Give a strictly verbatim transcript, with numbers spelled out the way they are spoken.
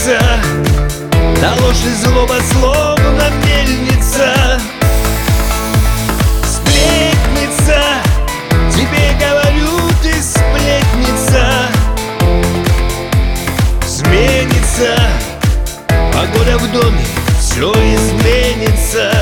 сменится, на ложь и злоба словно мельница. Сплетница, тебе говорю, ты сплетница. Сменится погода в доме, все изменится.